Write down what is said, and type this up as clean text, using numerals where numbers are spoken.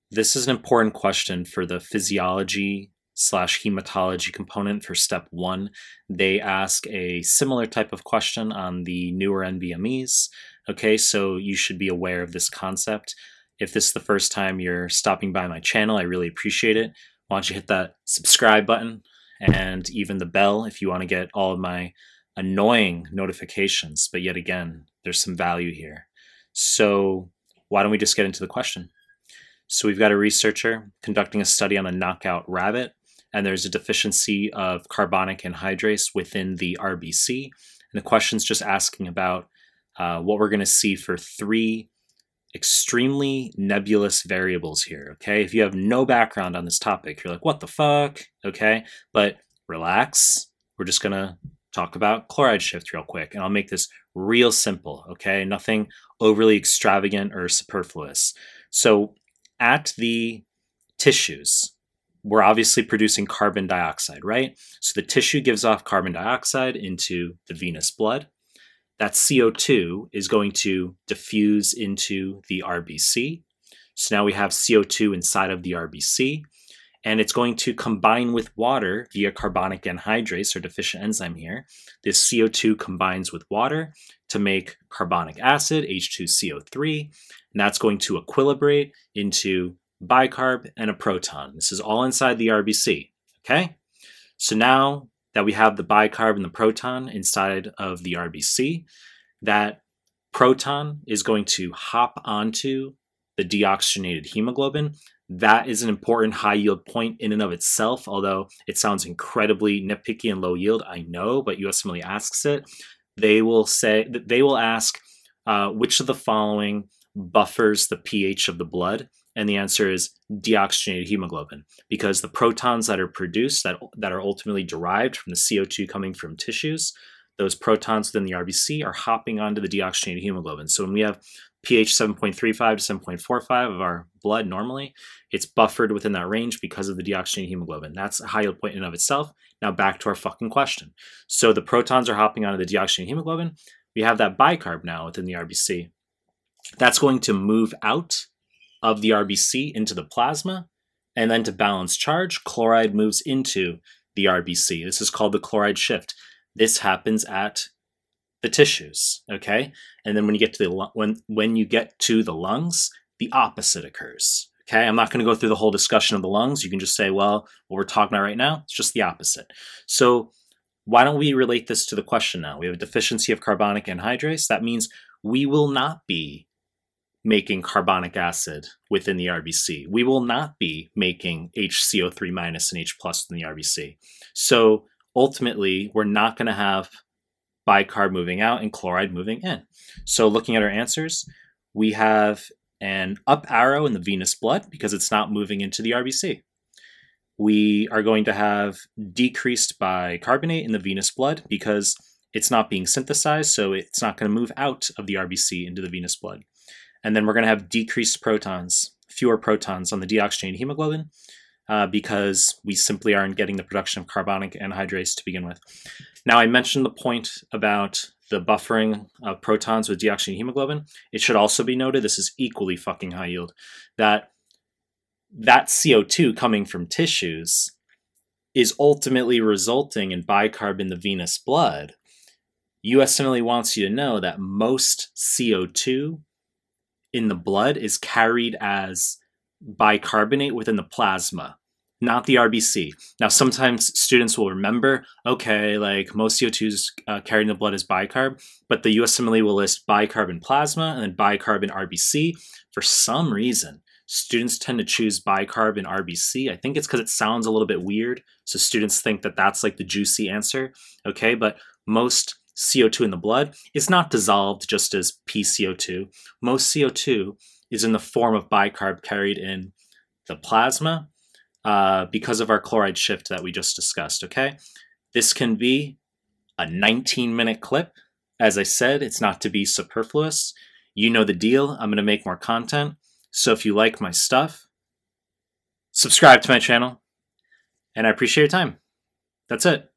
This is an important question for the physiology slash hematology component for step one. They ask a similar type of question on the newer NBMEs. Okay, so you should be aware of this concept. If this is the first time you're stopping by my channel, I really appreciate it. Why don't you hit that subscribe button and even the bell if you want to get all of my annoying notifications. But yet again, there's some value here. So why don't we just get into the question? So we've got a researcher conducting a study on a knockout rabbit, and there's a deficiency of carbonic anhydrase within the RBC. And the question's just asking about what we're going to see for three extremely nebulous variables here, okay? If you have no background on this topic, you're like, what the fuck? Okay, but relax. We're just going to talk about chloride shift real quick, and I'll make this real simple, okay? Nothing overly extravagant or superfluous. So at the tissues, we're obviously producing carbon dioxide, right? So the tissue gives off carbon dioxide into the venous blood. That CO2 is going to diffuse into the RBC. So now we have CO2 inside of the RBC, and it's going to combine with water via carbonic anhydrase, or deficient enzyme here. This CO2 combines with water to make carbonic acid, H2CO3, and that's going to equilibrate into bicarb and a proton. This is all inside the RBC, okay? So now that we have the bicarb and the proton inside of the RBC, that proton is going to hop onto the deoxygenated hemoglobin. That is an important high yield point in and of itself, although it sounds incredibly nitpicky and low yield, I know, but USMLE asks it. They will ask which of the following buffers the pH of the blood, and the answer is deoxygenated hemoglobin, because the protons that are produced that are ultimately derived from the CO2 coming from tissues, those protons within the RBC are hopping onto the deoxygenated hemoglobin. So when we have pH 7.35 to 7.45 of our blood normally, it's buffered within that range because of the deoxygenated hemoglobin. That's a high yield point in and of itself. Now back to our fucking question. So the protons are hopping onto the deoxygenated hemoglobin. We have that bicarb now within the RBC. That's going to move out of the RBC into the plasma, and then to balance charge, chloride moves into the RBC. This is called the chloride shift. This happens at the tissues, okay? And then when you get to when you get to the lungs, the opposite occurs. Okay, I'm not going to go through the whole discussion of the lungs. You can just say, well, what we're talking about right now, it's just the opposite. So why don't we relate this to the question now? We have a deficiency of carbonic anhydrase. That means we will not be making carbonic acid within the RBC. We will not be making HCO3 minus and H plus in the RBC. So ultimately, we're not going to have bicarb moving out and chloride moving in. So looking at our answers, we have an up arrow in the venous blood because it's not moving into the RBC. We are going to have decreased bicarbonate in the venous blood because it's not being synthesized, so it's not going to move out of the RBC into the venous blood. And then we're going to have decreased protons, fewer protons on the deoxygenated hemoglobin because we simply aren't getting the production of carbonic anhydrase to begin with. Now, I mentioned the point about the buffering of protons with deoxygenated hemoglobin. It should also be noted, this is equally fucking high yield, that CO2 coming from tissues is ultimately resulting in bicarb in the venous blood. USMLE wants you to know that most CO2 in the blood is carried as bicarbonate within the plasma, not the RBC. Now, sometimes students will remember, okay, like most CO2 is carried in the blood as bicarb, but the USMLE will list bicarb in plasma and then bicarb in RBC. For some reason, students tend to choose bicarb in RBC. I think it's because it sounds a little bit weird, so students think that that's like the juicy answer, okay? But most CO2 in the blood is not dissolved just as PCO2. Most CO2 is in the form of bicarb carried in the plasma because of our chloride shift that we just discussed, okay? This can be a 19-minute clip. As I said, it's not to be superfluous. You know the deal. I'm going to make more content. So if you like my stuff, subscribe to my channel, and I appreciate your time. That's it.